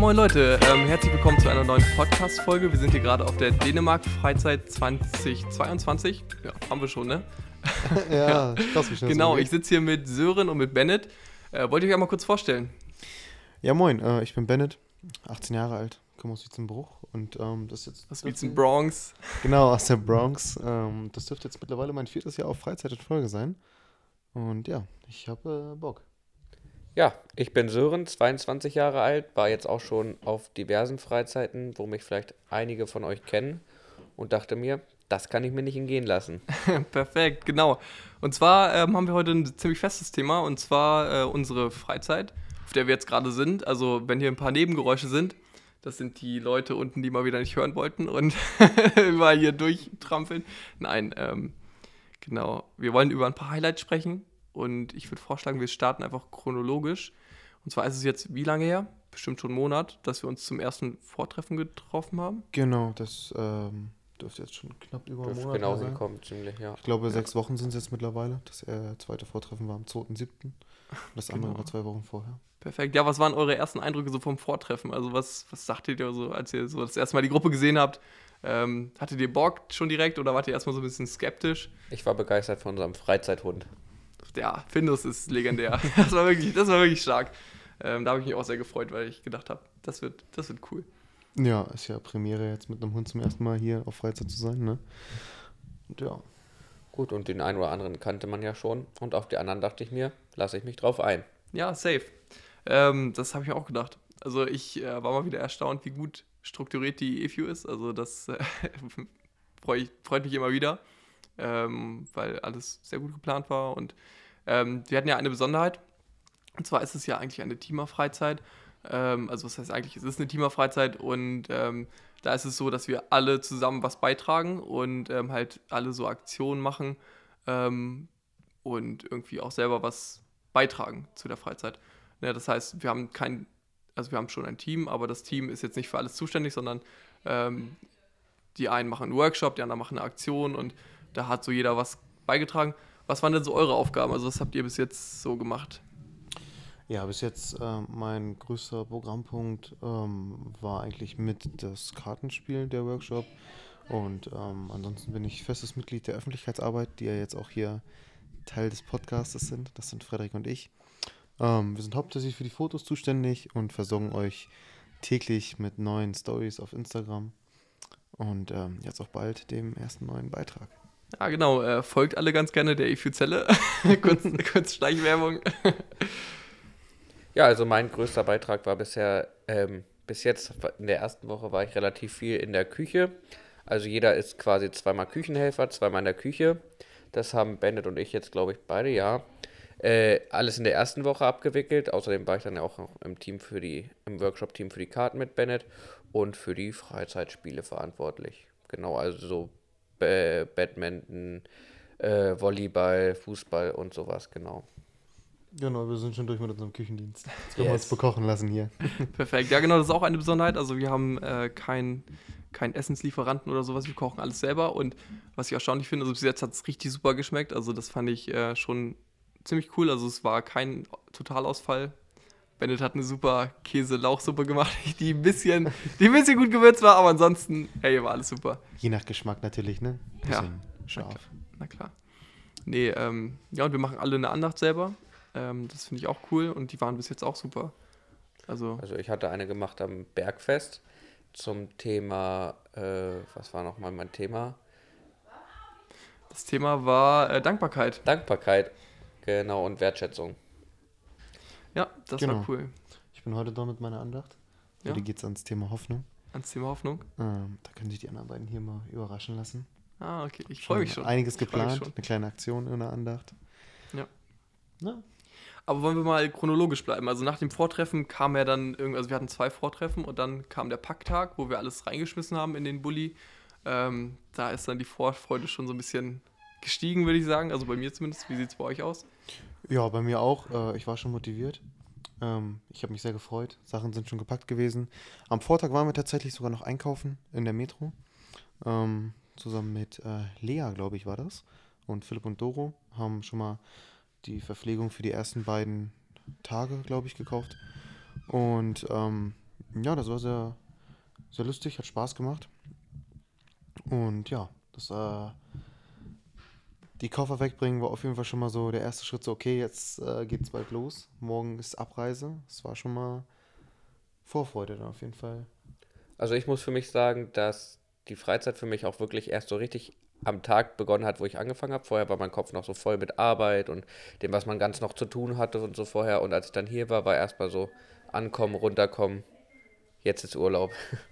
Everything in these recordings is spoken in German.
moin Leute, herzlich willkommen zu einer neuen Podcast-Folge. Wir sind hier gerade auf der Dänemark-Freizeit 2022. Ja, haben wir schon, ne? Ja, krass, wie schnell Genau, ich sitze hier mit Sören und mit Bennett. Wollt ihr euch einmal kurz vorstellen? Ja, moin, ich bin Bennett, 18 Jahre alt, komme aus Wiedenbruch und das ist jetzt... Aus Wiedenbronx. Genau, aus der Bronx. Das dürfte jetzt mittlerweile mein 4. Jahr auf Freizeit in Folge sein. Und ja, ich habe Bock. Ja, ich bin Sören, 22 Jahre alt, war jetzt auch schon auf diversen Freizeiten, wo mich vielleicht einige von euch kennen und dachte mir, das kann ich mir nicht entgehen lassen. Perfekt, genau. Und zwar haben wir heute ein ziemlich festes Thema, und zwar unsere Freizeit, auf der wir jetzt gerade sind. Also wenn hier ein paar Nebengeräusche sind, das sind die Leute unten, die mal wieder nicht hören wollten und überall hier durchtrampeln. Nein, genau. Wir wollen über ein paar Highlights sprechen. Und ich würde vorschlagen, wir starten einfach chronologisch. Und zwar ist es jetzt wie lange her? Bestimmt schon einen Monat, dass wir uns zum ersten Vortreffen getroffen haben. Genau, das dürfte jetzt schon knapp über einen Monat genau sein. hinkommen, ziemlich, ja. Ich glaube, 6 Wochen sind es jetzt mittlerweile. Das zweite Vortreffen war am 2.7. Das andere war 2 Wochen vorher. Perfekt. Ja, was waren eure ersten Eindrücke so vom Vortreffen? Also was dachtet ihr so, als ihr so das erste Mal die Gruppe gesehen habt? Hattet ihr Bock schon direkt oder wart ihr erstmal so ein bisschen skeptisch? Ich war begeistert von unserem Freizeithund. Ja, Findus ist legendär. Das war wirklich stark. Da habe ich mich auch sehr gefreut, weil ich gedacht habe, das wird cool. Ja, ist ja Premiere jetzt mit einem Hund zum ersten Mal hier auf Freizeit zu sein, ne? Und ja. Gut, und den einen oder anderen kannte man ja schon und auf die anderen dachte ich mir, lasse ich mich drauf ein. Ja, safe. Das habe ich auch gedacht. Also ich war mal wieder erstaunt, wie gut strukturiert die EFU ist. Also das freut mich immer wieder, weil alles sehr gut geplant war. Und wir hatten ja eine Besonderheit. Und zwar ist es ja eigentlich eine Teamer-Freizeit. Also was heißt eigentlich, es ist eine Teamer-Freizeit und da ist es so, dass wir alle zusammen was beitragen und halt alle so Aktionen machen und irgendwie auch selber was beitragen zu der Freizeit. Ja, das heißt, wir haben schon ein Team, aber das Team ist jetzt nicht für alles zuständig, sondern die einen machen einen Workshop, die anderen machen eine Aktion und da hat so jeder was beigetragen. Was waren denn so eure Aufgaben? Also was habt ihr bis jetzt so gemacht? Ja, bis jetzt mein größter Programmpunkt war eigentlich mit das Kartenspiel, der Workshop. Und ansonsten bin ich festes Mitglied der Öffentlichkeitsarbeit, die ja jetzt auch hier Teil des Podcastes sind. Das sind Frederik und ich. Wir sind hauptsächlich für die Fotos zuständig und versorgen euch täglich mit neuen Stories auf Instagram. Und jetzt auch bald dem ersten neuen Beitrag. Ja, genau. Folgt alle ganz gerne der EFU-Zelle. kurz Schleichwerbung. Ja, also mein größter Beitrag war bis jetzt, in der ersten Woche war ich relativ viel in der Küche. Also jeder ist quasi zweimal Küchenhelfer, zweimal in der Küche. Das haben Bennett und ich jetzt, glaube ich, beide, ja. Alles in der ersten Woche abgewickelt. Außerdem war ich dann ja auch noch im Workshop-Team für die Karten mit Bennett und für die Freizeitspiele verantwortlich. Genau, also so Badminton, Volleyball, Fußball und sowas, genau. Genau, wir sind schon durch mit unserem Küchendienst. Jetzt können wir uns bekochen lassen hier. Perfekt. Ja, genau, das ist auch eine Besonderheit. Also wir haben keinen Essenslieferanten oder sowas. Wir kochen alles selber. Und was ich erstaunlich finde, also bis jetzt hat es richtig super geschmeckt. Also das fand ich schon ziemlich cool. Also es war kein Totalausfall. Bennett hat eine super Käse-Lauchsuppe gemacht, die ein bisschen gut gewürzt war. Aber ansonsten, hey, war alles super. Je nach Geschmack natürlich, ne? Bisschen scharf. Na klar. Nee, ja, und wir machen alle eine Andacht selber. Das finde ich auch cool und die waren bis jetzt auch super. Also ich hatte eine gemacht am Bergfest zum Thema, was war nochmal mein Thema? Das Thema war Dankbarkeit. Dankbarkeit, genau, und Wertschätzung. Ja, das war cool. Ich bin heute da mit meiner Andacht. Ja. Heute geht es ans Thema Hoffnung. Ans Thema Hoffnung? Da können sich die anderen beiden hier mal überraschen lassen. Ah, okay. Ich freue mich schon. Einiges geplant, eine kleine Aktion in der Andacht. Ja. Na? Aber wollen wir mal chronologisch bleiben? Also nach dem Vortreffen kam ja dann also wir hatten 2 Vortreffen und dann kam der Packtag, wo wir alles reingeschmissen haben in den Bulli. Da ist dann die Vorfreude schon so ein bisschen gestiegen, würde ich sagen. Also bei mir zumindest. Wie sieht es bei euch aus? Ja, bei mir auch. Ich war schon motiviert. Ich habe mich sehr gefreut. Sachen sind schon gepackt gewesen. Am Vortag waren wir tatsächlich sogar noch einkaufen in der Metro. Zusammen mit Lea, glaube ich, war das. Und Philipp und Doro haben schon mal die Verpflegung für die ersten beiden Tage, glaube ich, gekauft. Und Ja, das war sehr, sehr lustig, hat Spaß gemacht. Und ja, die Koffer wegbringen war auf jeden Fall schon mal so der erste Schritt. So, okay, jetzt geht's bald los. Morgen ist Abreise. Das war schon mal Vorfreude dann auf jeden Fall. Also ich muss für mich sagen, dass die Freizeit für mich auch wirklich erst so richtig am Tag begonnen hat, wo ich angefangen habe. Vorher war mein Kopf noch so voll mit Arbeit und dem, was man ganz noch zu tun hatte und so vorher. Und als ich dann hier war erstmal so ankommen, runterkommen. Jetzt ist Urlaub.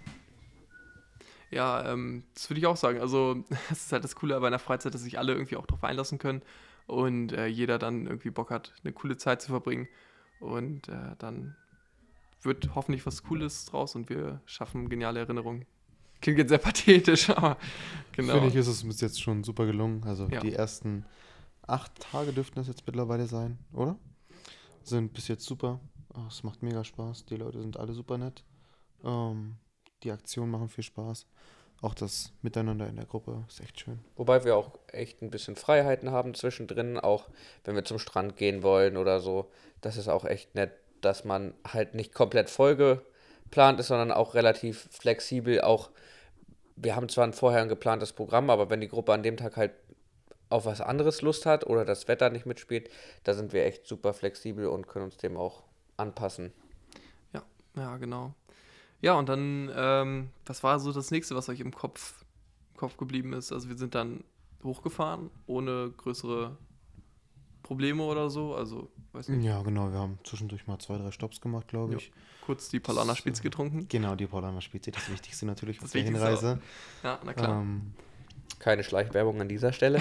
Ja, das würde ich auch sagen. Also, es ist halt das Coole bei einer Freizeit, dass sich alle irgendwie auch darauf einlassen können und jeder dann irgendwie Bock hat, eine coole Zeit zu verbringen. Und dann wird hoffentlich was Cooles draus und wir schaffen geniale Erinnerungen. Klingt jetzt sehr pathetisch, aber Finde genau. ich, ist es bis jetzt schon super gelungen. Also Ja. die ersten 8 Tage dürften das jetzt mittlerweile sein, oder? Sind bis jetzt super. Es macht mega Spaß. Die Leute sind alle super nett. Ähm, Die Aktionen machen viel Spaß. Auch das Miteinander in der Gruppe ist echt schön. Wobei wir auch echt ein bisschen Freiheiten haben zwischendrin, auch wenn wir zum Strand gehen wollen oder so. Das ist auch echt nett, dass man halt nicht komplett vollgeplant ist, sondern auch relativ flexibel. Auch wir haben zwar vorher ein geplantes Programm, aber wenn die Gruppe an dem Tag halt auf was anderes Lust hat oder das Wetter nicht mitspielt, da sind wir echt super flexibel und können uns dem auch anpassen. Ja, ja, genau. Ja, und dann, was war so das nächste, was euch im Kopf geblieben ist? Also wir sind dann hochgefahren, ohne größere Probleme oder so. Also, weiß nicht. Ja, genau. Wir haben zwischendurch mal 2, 3 Stops gemacht, glaube Ja. ich. Kurz die Paulaner Spitz getrunken. Genau, die Paulaner Spezi, das Wichtigste natürlich auf Das der Wichtigste Hinreise. Ja, na klar. Keine Schleichwerbung an dieser Stelle.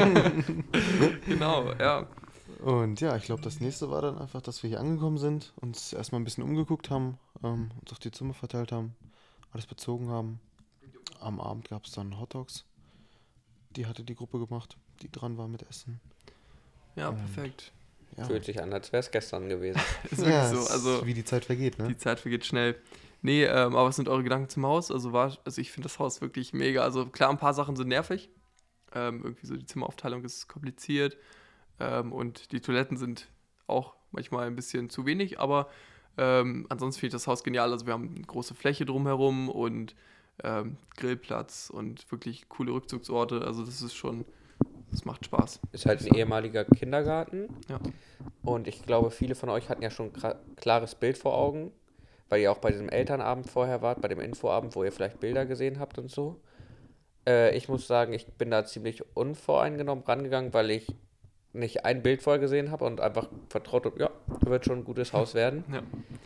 Genau, ja. Und ja, ich glaube, das nächste war dann einfach, dass wir hier angekommen sind, uns erstmal ein bisschen umgeguckt haben, uns auf die Zimmer verteilt haben, alles bezogen haben. Am Abend gab es dann Hot Dogs. Die hatte die Gruppe gemacht, die dran war mit Essen. Ja, Und perfekt. Ja, Fühlt sich an, als wäre es gestern gewesen. Ist wirklich ja, so. es Also, ist, wie die Zeit vergeht, ne? die Zeit vergeht schnell. Nee, aber was sind eure Gedanken zum Haus? Also ich finde das Haus wirklich mega. Also klar, ein paar Sachen sind nervig. Irgendwie so die Zimmeraufteilung ist kompliziert. Und die Toiletten sind auch manchmal ein bisschen zu wenig, aber ansonsten finde ich das Haus genial. Also wir haben eine große Fläche drumherum und Grillplatz und wirklich coole Rückzugsorte. Also das macht Spaß. Ist halt ein ehemaliger Kindergarten. Ja. Und ich glaube, viele von euch hatten ja schon ein klares Bild vor Augen, weil ihr auch bei diesem Elternabend vorher wart, bei dem Infoabend, wo ihr vielleicht Bilder gesehen habt und so. Ich muss sagen, ich bin da ziemlich unvoreingenommen rangegangen, weil ich nicht ein Bild vorher gesehen habe und einfach vertraut habe, ja, wird schon ein gutes Haus werden. Ja.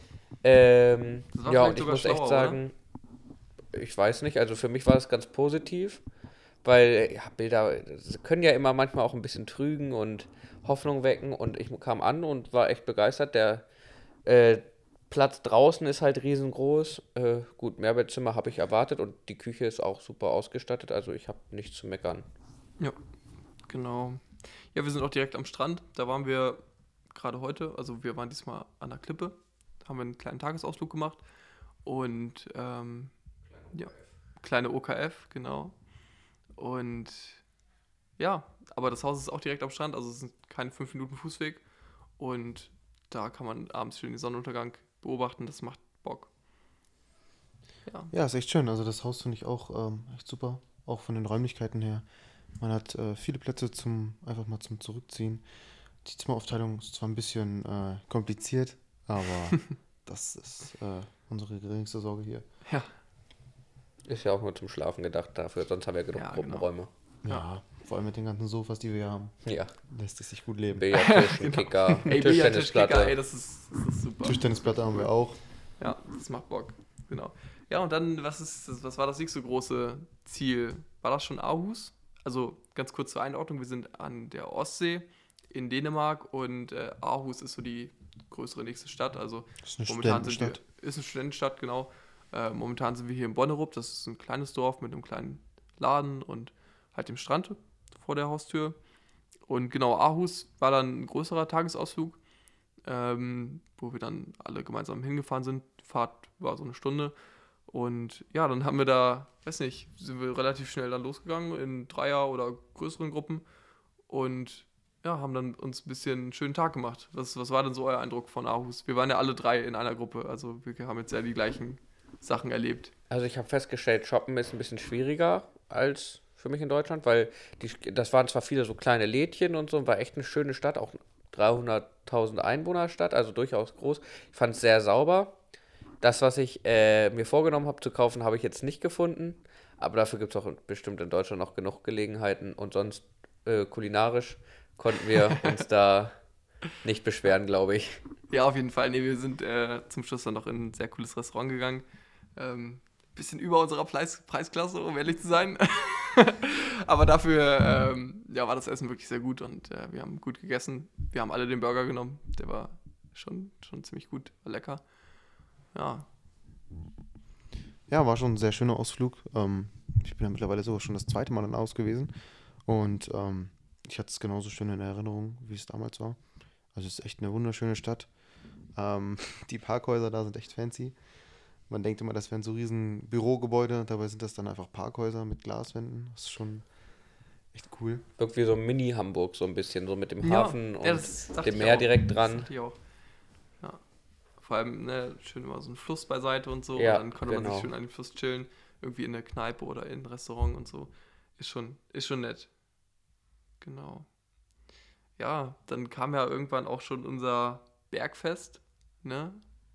Das war Ja, vielleicht und ich sogar muss echt schlauer, sagen, ich weiß nicht, also für mich war es ganz positiv, weil ja, Bilder können ja immer manchmal auch ein bisschen trügen und Hoffnung wecken und ich kam an und war echt begeistert. Der äh, Platz draußen ist halt riesengroß. Gut, Mehrbettzimmer habe ich erwartet und die Küche ist auch super ausgestattet, also ich habe nichts zu meckern. Ja, genau. Ja, wir sind auch direkt am Strand. Da waren wir gerade heute. Also wir waren diesmal an der Klippe. Da haben wir einen kleinen Tagesausflug gemacht. Und ja, kleine OKF, genau. Und ja, aber das Haus ist auch direkt am Strand. Also es sind keine 5 Minuten Fußweg. Und da kann man abends schön den Sonnenuntergang beobachten. Das macht Bock. Ja, Ja, ist echt schön. Also das Haus finde ich auch echt super, auch von den Räumlichkeiten her. Man hat viele Plätze einfach mal zum Zurückziehen. Die Zimmeraufteilung ist zwar ein bisschen kompliziert, aber das ist unsere geringste Sorge hier. ja, Ist ja auch nur zum Schlafen gedacht dafür, sonst haben wir genug Ja, Gruppenräume. Ja, vor allem mit den ganzen Sofas, die wir hier haben, Ja, lässt es sich gut leben. Billardtisch, ein Kicker, ey, Billardtisch, Tischtennisplatte. Kicker, ey, das ist super. Tischtennisplatte haben wir auch. Ja, das macht Bock. Genau. Ja, und dann, was war das nächste große Ziel? War das schon Aarhus? Also ganz kurz zur Einordnung, wir sind an der Ostsee in Dänemark und Aarhus ist so die größere nächste Stadt. Also Das ist eine momentan sind Studentenstadt. ist eine Studentenstadt, genau. Momentan sind wir hier in Bonnerup, das ist ein kleines Dorf mit einem kleinen Laden und halt dem Strand vor der Haustür. Und genau, Aarhus war dann ein größerer Tagesausflug, wo wir dann alle gemeinsam hingefahren sind. Die Fahrt war so eine Stunde. Und ja, dann haben wir da, weiß nicht, sind wir relativ schnell dann losgegangen in Dreier- oder größeren Gruppen. Und ja, haben dann uns ein bisschen einen schönen Tag gemacht. Was war denn so euer Eindruck von Aarhus? Wir waren ja alle 3 in einer Gruppe, also wir haben jetzt ja die gleichen Sachen erlebt. Also ich habe festgestellt, Shoppen ist ein bisschen schwieriger als für mich in Deutschland, weil das waren zwar viele so kleine Lädchen und so, war echt eine schöne Stadt, auch 300.000 Einwohner Stadt, also durchaus groß. Ich fand es sehr sauber. Das, was ich mir vorgenommen habe zu kaufen, habe ich jetzt nicht gefunden, aber dafür gibt es auch bestimmt in Deutschland noch genug Gelegenheiten und sonst kulinarisch konnten wir uns da nicht beschweren, glaube ich. Ja, auf jeden Fall. Nee, wir sind zum Schluss dann noch in ein sehr cooles Restaurant gegangen. Bisschen über unserer Preisklasse, um ehrlich zu sein. Aber dafür ja, war das Essen wirklich sehr gut und wir haben gut gegessen. Wir haben alle den Burger genommen. Der war schon ziemlich gut, war lecker. Ja. Ja, war schon ein sehr schöner Ausflug. Ich bin ja mittlerweile sogar schon das 2. Mal in Aarhus gewesen. Und ich hatte es genauso schön in Erinnerung, wie es damals war. Also es ist echt eine wunderschöne Stadt. Die Parkhäuser da sind echt fancy. Man denkt immer, das wären so riesen Bürogebäude. Dabei sind das dann einfach Parkhäuser mit Glaswänden. Das ist schon echt cool. Irgendwie so Mini-Hamburg, so ein bisschen, so mit dem Ja, Hafen ja, und das dachte dem ich Meer auch. direkt Das dran. dachte ich auch. Ja. Vor allem, ne, schön immer so ein Fluss beiseite und so. Ja, und dann konnte man genau. sich schön an dem Fluss chillen. Irgendwie in der Kneipe oder in einem Restaurant und so. Ist schon nett. Genau. Ja, dann kam ja irgendwann auch schon unser Bergfest, ne?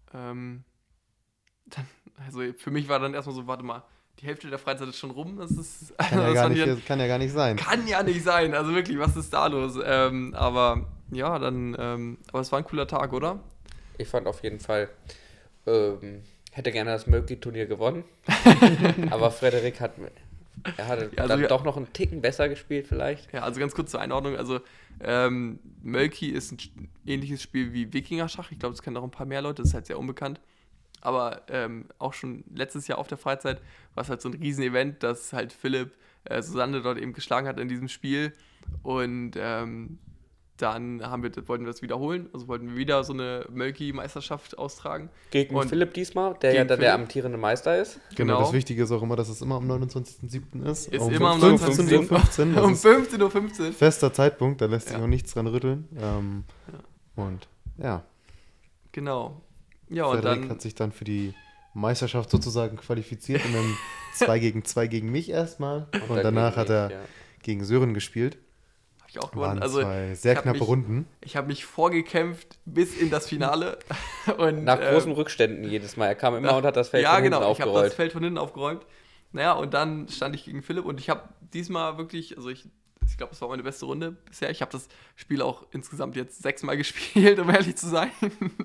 Also für mich war dann erstmal so, warte mal, die Hälfte der Freizeit ist schon rum. Das ist, Kann ja, das gar fand ich nicht, kann ja gar nicht sein. kann ja nicht sein. Also wirklich, was ist da los? Aber ja, dann, aber es war ein cooler Tag, oder? Ich fand auf jeden Fall, hätte gerne das Mölki-Turnier gewonnen. Aber Frederik hatte Ja, also dann wir- doch noch einen Ticken besser gespielt vielleicht. Ja, also ganz kurz zur Einordnung. Also Mölki ist ein ähnliches Spiel wie Wikingerschach. Ich glaube, das kennen auch ein paar mehr Leute. Das ist halt sehr unbekannt. Aber auch schon letztes Jahr auf der Freizeit war es halt so ein Riesen-Event, dass halt Philipp Susanne dort eben geschlagen hat in diesem Spiel. Und dann wollten wir das wiederholen. Also wollten wir wieder so eine Mölki-Meisterschaft austragen. Gegen Und Philipp diesmal, der ja gegen dann der Philipp. amtierende Meister ist. Genau. Genau. Das Wichtige ist auch immer, dass es immer am 29.07. ist. Ist um immer am 15:15 Uhr. Das Um ist 15:15 Uhr. fester Zeitpunkt, da lässt sich Ja. auch nichts dran rütteln. Und ja, Genau. Ja, und Frederik dann. hat sich dann für die Meisterschaft sozusagen qualifiziert in einem 2-gegen-2 gegen mich erstmal. Und dann danach gegen hat er mich, ja. gegen Sören gespielt. Hab ich auch gewonnen. Waren Also, 2 sehr ich hab knappe mich- Runden. ich habe mich vorgekämpft bis in das Finale. Und, Nach großen Rückständen jedes Mal. Er kam immer und hat das Feld ja, von hinten genau, ich habe das aufgerollt. Feld von hinten aufgeräumt. Naja, und dann stand ich gegen Philipp und ich habe diesmal wirklich, also ich glaube, es war meine beste Runde bisher. Ich habe das Spiel auch insgesamt jetzt 6-mal gespielt, um ehrlich zu sein.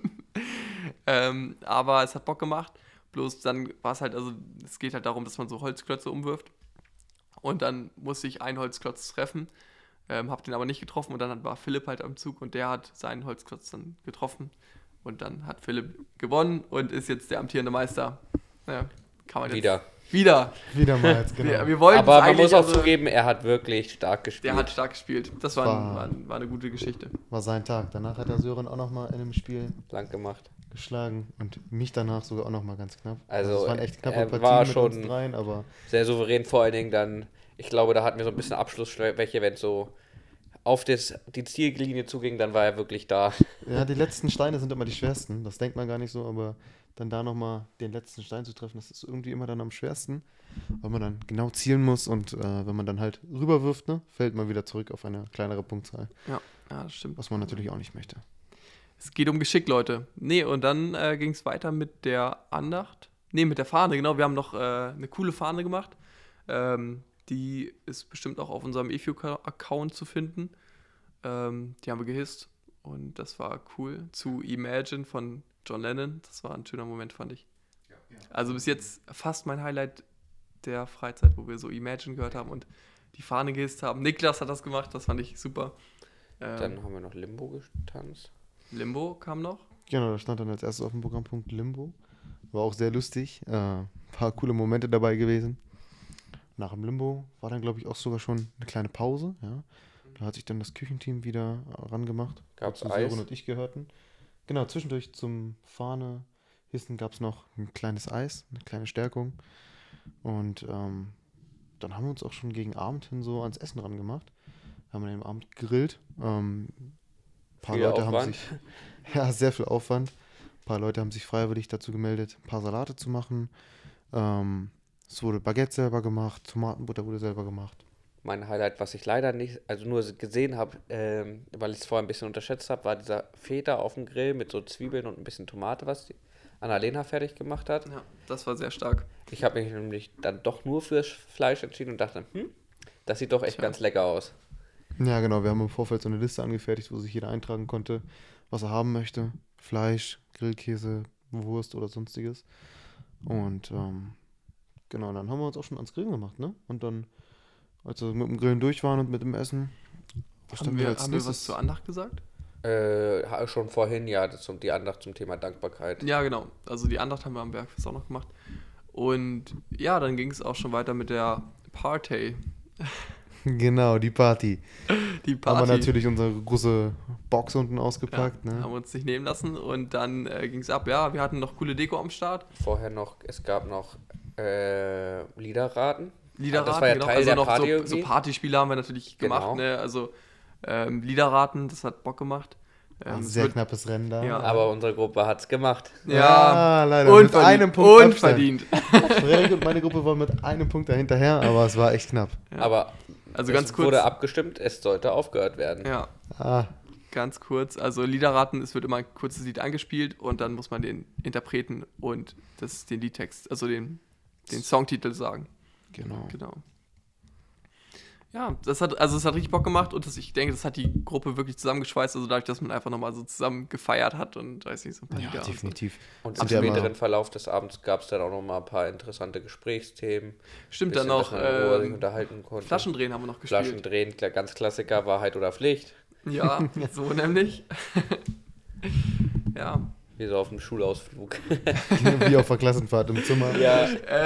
Aber es hat Bock gemacht. Bloß dann war es halt, also es geht halt darum, dass man so Holzklötze umwirft. Und dann musste ich einen Holzklotz treffen, habe den aber nicht getroffen und dann war Philipp halt am Zug und der hat seinen Holzklotz dann getroffen. Und dann hat Philipp gewonnen und ist jetzt der amtierende Meister. Ja, kann man jetzt Wieder. Wiedermals, genau. wir wollten Aber es man eigentlich, muss auch also, zugeben, er hat wirklich stark gespielt. der hat stark gespielt. Das war War- eine gute Geschichte. War sein Tag. Danach hat er Sören auch nochmal in einem Spiel lang gemacht. geschlagen und mich danach sogar auch nochmal ganz knapp. Also, es waren echt knappe er Partien war mit schon- uns dreien, aber Sehr souverän, vor allen Dingen dann, ich glaube, da hatten wir so ein bisschen Abschlussschwäche, wenn es so auf die Ziellinie zuging, dann war er wirklich da. ja, die letzten Steine sind immer die schwersten. Das denkt man gar nicht so, aber dann da nochmal den letzten Stein zu treffen, das ist irgendwie immer dann am schwersten, weil man dann genau zielen muss und wenn man dann halt rüberwirft, ne, fällt man wieder zurück auf eine kleinere Punktzahl, Ja, das stimmt. was man natürlich auch nicht möchte. Es geht um Geschick, Leute. Nee, und dann ging es weiter mit der Andacht. Nee, mit der Fahne, genau. Wir haben noch eine coole Fahne gemacht. Die ist bestimmt auch auf unserem EFU-Account zu finden. Die haben wir gehisst. Und das war cool. Zu Imagine von John Lennon. Das war ein schöner Moment, fand ich. Also bis jetzt fast mein Highlight der Freizeit, wo wir so Imagine gehört haben und die Fahne gehisst haben. Niklas hat das gemacht, das fand ich super. Dann haben wir noch Limbo getanzt. Limbo kam noch. Genau, da stand dann als erstes auf dem Programmpunkt Limbo. War auch sehr lustig. Paar coole Momente dabei gewesen. Nach dem Limbo war dann, glaube ich, auch sogar schon eine kleine Pause. Ja. Da hat sich dann das Küchenteam wieder rangemacht. Gab's wozu Eis? Sören und ich gehörten. Genau, zwischendurch zum Fahne hissen gab es noch ein kleines Eis, eine kleine Stärkung. Und dann haben wir uns auch schon gegen Abend hin so ans Essen rangemacht. haben an dem Abend gegrillt. Ein paar Viel Leute haben Aufwand. sich, ja, sehr viel Aufwand. Ein paar Leute haben sich freiwillig dazu gemeldet, ein paar Salate zu machen. Es wurde Baguette selber gemacht, Tomatenbutter wurde selber gemacht. Mein Highlight, was ich leider nicht, also nur gesehen habe, weil ich es vorher ein bisschen unterschätzt habe, war dieser Feta auf dem Grill mit so Zwiebeln und ein bisschen Tomate, was die Annalena fertig gemacht hat. Ja, das war sehr stark. Ich habe mich nämlich dann doch nur fürs Fleisch entschieden und dachte, das sieht doch echt Tja. ganz lecker aus. Ja, genau, wir haben im Vorfeld so eine Liste angefertigt, wo sich jeder eintragen konnte, was er haben möchte. Fleisch, Grillkäse, Wurst oder sonstiges. Und genau, dann haben wir uns auch schon ans Grillen gemacht, ne? Und dann, als wir mit dem Grillen durch waren und mit dem Essen, was Haben wir was zur Andacht gesagt? Schon vorhin, ja, die Andacht zum Thema Dankbarkeit. Ja, genau. Also die Andacht haben wir am Bergfest auch noch gemacht. Und ja, dann ging es auch schon weiter mit der Party. Genau, die Party. Die Haben Party. wir natürlich unsere große Box unten ausgepackt, Haben ne? wir uns nicht nehmen lassen und dann ging es ab. Ja, wir hatten noch coole Deko am Start. Vorher noch, es gab noch Liederraten. Liederraten, Das war ja genau. Teil Also der noch Party so irgendwie. Partyspiele haben wir natürlich gemacht. Genau. Ne? Also Liederraten, das hat Bock gemacht. Ein es sehr wird- knappes Rennen da. Ja. Aber unsere Gruppe hat's gemacht. Ja, leider. Mit einem Punkt unverdient. Frederik und meine Gruppe waren mit einem Punkt dahinterher, aber es war echt knapp. Ja. Aber Also es ganz kurz. wurde abgestimmt, es sollte aufgehört werden. Ja, Ah, ganz kurz. Also Liederraten, es wird immer ein kurzes Lied angespielt und dann muss man den Interpreten und den Liedtext, also den Songtitel sagen. genau. Genau. Ja, es hat richtig Bock gemacht und ich denke, das hat die Gruppe wirklich zusammengeschweißt, also dadurch, dass man einfach nochmal so zusammen gefeiert hat und weiß nicht, so ein paar Ja, Lieder und so. definitiv. Und Sind im ja immer- späteren Verlauf des Abends gab es dann auch noch mal ein paar interessante Gesprächsthemen. Stimmt, Bisschen, dann noch dass man in Ruhe sich unterhalten konnte. Flaschendrehen haben wir noch gespielt. Flaschendrehen, ganz Klassiker, Wahrheit oder Pflicht. Ja, so nämlich. Ja. Wie so auf dem Schulausflug. Wie auf der Klassenfahrt im Zimmer. Ja,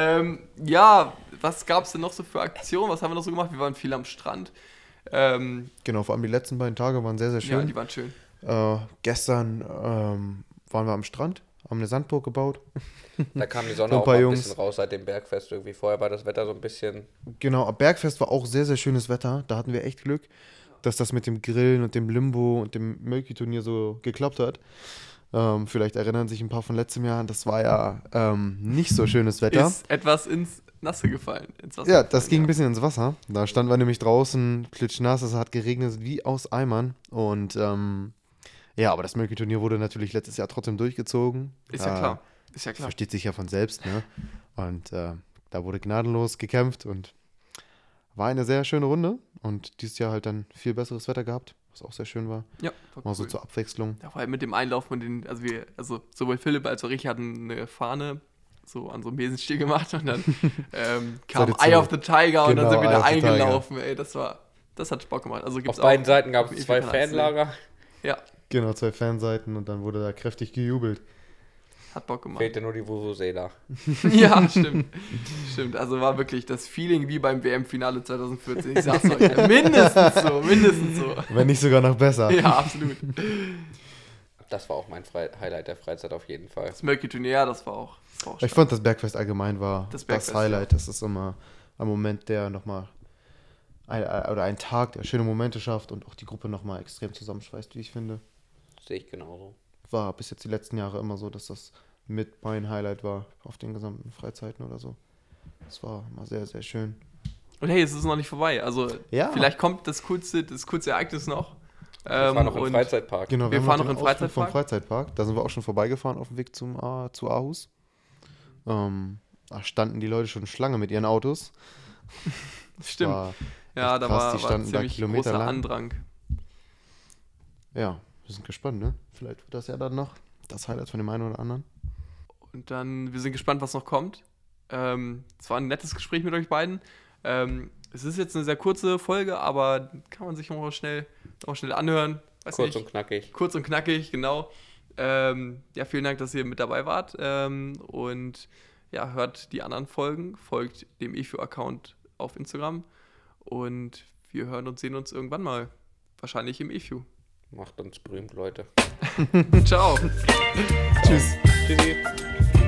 Ja, was gab es denn noch so für Aktionen? Was haben wir noch so gemacht? Wir waren viel am Strand. Genau, vor allem die letzten beiden Tage waren sehr, sehr Ja, schön. die waren schön. Gestern waren wir am Strand, haben eine Sandburg gebaut. da kam die Sonne So ein auch paar mal ein Jungs. bisschen raus seit dem Bergfest irgendwie. Vorher war das Wetter so ein bisschen... Genau, am Bergfest war auch sehr, sehr schönes Wetter. Da hatten wir echt Glück, dass das mit dem Grillen und dem Limbo und dem Mölki-Turnier so geklappt hat. Vielleicht erinnern sich ein paar von letztem Jahr, das war ja nicht so schönes Wetter. Ist etwas ins Nasse gefallen. Ins Wasser Ja, das gefallen, ging ein bisschen ins Wasser. Da standen wir nämlich draußen, klitschnass, es hat geregnet wie aus Eimern. Und ja, aber das Mölki-Turnier wurde natürlich letztes Jahr trotzdem durchgezogen. Ist ja klar. Ist ja klar. Versteht sich ja von selbst, ne? Und da wurde gnadenlos gekämpft und war eine sehr schöne Runde. Und dieses Jahr halt dann viel besseres Wetter gehabt, was auch sehr schön war. Ja, war Mal so cool. zur Abwechslung. Ja, vor allem mit dem Einlauf von den, also sowohl Philipp als auch ich hatten eine Fahne so an so einem Besenstiel gemacht und dann kam Seid ihr Eye zu- of the Tiger und dann Genau, sind wir Eye da of the Tiger. eingelaufen, ey, das hat Bock gemacht. Also Auf gibt's beiden auch Seiten gab auf es dem 2 EFI-Kanal zu sehen. Fanlager. Ja, Genau, 2 Fanseiten und dann wurde da kräftig gejubelt. hat Bock gemacht. Fehlte nur die Vuvuzela. Ja, stimmt. Stimmt, also war wirklich das Feeling wie beim WM-Finale 2014. Ich sag's euch, mindestens so. Wenn nicht sogar noch besser. Ja, absolut. Das war auch mein Highlight der Freizeit auf jeden Fall. Das Mölki-Turnier, ja, das war auch Ich stark. fand, das Bergfest allgemein war Das das, Bergfest, Highlight. Das ist immer ein Moment, der nochmal, oder ein Tag, der schöne Momente schafft und auch die Gruppe nochmal extrem zusammenschweißt, wie ich finde. Sehe ich genauso. War bis jetzt die letzten Jahre immer so, dass das mit mein Highlight war auf den gesamten Freizeiten oder so. Das war immer sehr, sehr schön. Und hey, es ist noch nicht vorbei. Also Ja. vielleicht kommt das coolste Ereignis noch. Das war noch im und- Freizeitpark. Genau, Wir haben fahren den noch in den Ausflug vom Freizeitpark? Freizeitpark. Da sind wir auch schon vorbeigefahren auf dem Weg zu Aarhus. Da standen die Leute schon Schlange mit ihren Autos. Stimmt. War Ja, echt da krass, war die standen da ziemlich großer kilometerlang. Andrang. Ja, wir sind gespannt, ne? Vielleicht wird das ja dann noch das Highlight von dem einen oder anderen. Und dann, wir sind gespannt, was noch kommt. Es war ein nettes Gespräch mit euch beiden. Es ist jetzt eine sehr kurze Folge, aber kann man sich auch schnell anhören. Weiß Kurz nicht. und knackig. Kurz und knackig, genau. Ja, vielen Dank, dass ihr mit dabei wart. Und ja, hört die anderen Folgen, folgt dem EFU-Account auf Instagram. Und wir hören und sehen uns irgendwann mal. Wahrscheinlich im EFU. Macht uns berühmt, Leute. Ciao. Tschüss. Tschüssi.